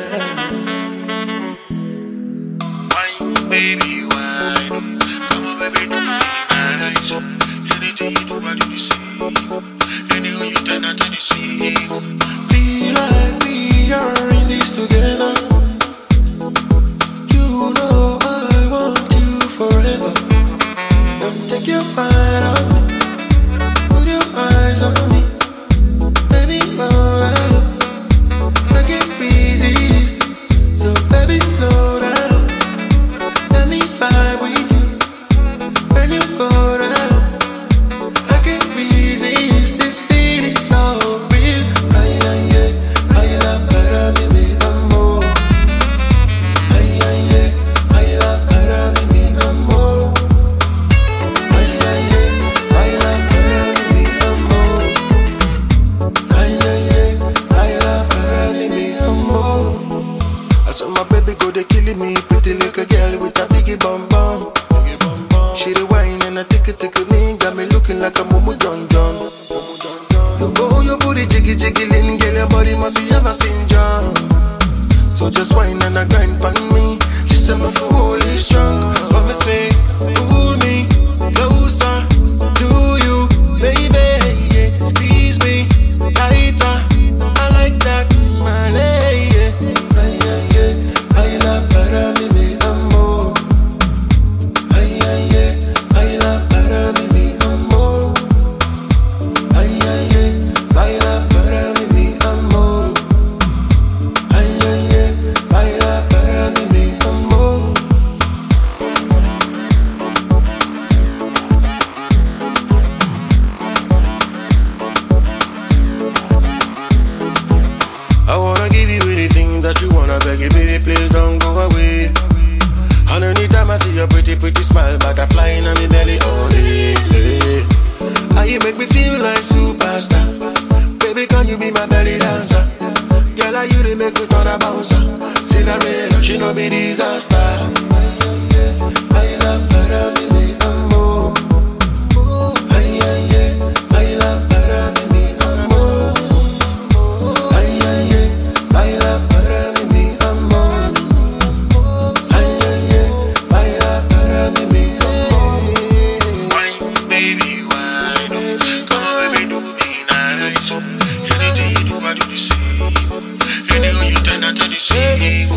Wine, baby, wine. Come on, baby, do me nice. Anything you do, I do the same. Anywhere you turn, I do the same. Be like we are in this together. You know I want you forever. Don't take your mind on me. Put your eyes on me. Baby, all I know, I can't resist. So baby, slow down. Let me vibe with you. When you go down, I can't resist. This feeling so real. Ay, ay, ay, ay, la para mí, mi amor. Ay, ay, ay, ay, la para mí, mi amor. Ay, ay, ay, ay, la para mí, mi amor. Ay, ay, ay, ay, la para mí, mi amor. I saw my baby go, they killing me. Pretty little girl with a biggie bum bum. She the wine and I take it me. Got me looking like a mumu John John. Oh, your booty jiggy jiggling, girl, your body must have a syndrome. So just wine and a grind pan me. She said my fully strong. But me say, pull me closer to you, baby. Yeah. Squeeze me tighter. I like that, my lady. Ay, ay, ay, ay, la para mí, mi amor. Ay, ay, ay, ay, la para mí, mi amor. Ay, ay, ay, ay, la para mí, mi amor. Ay, ay, ay, ay, la para mí, mi amor. I wanna give you anything that you wanna, beg you, baby, please don't go away. And anytime I see your pretty, pretty smile, butterfly in my belly all day. How you make me feel like superstar. Baby, can you be my belly dancer? Girl, how you they make me turn a bouncer. Cinderella, she no be disaster. Ay, la para mí, mi amor. Ay, ay, ay, ay, la para mí, mi amor. Ay, ay, ay, ay, la para mí, mi amor. Ay, ay, ay, ay, la para mí, mi amor. Wine, baby, wine. Come on, baby, do me nice. Anything you do, I do the same. Anywhere you turn, I do the same.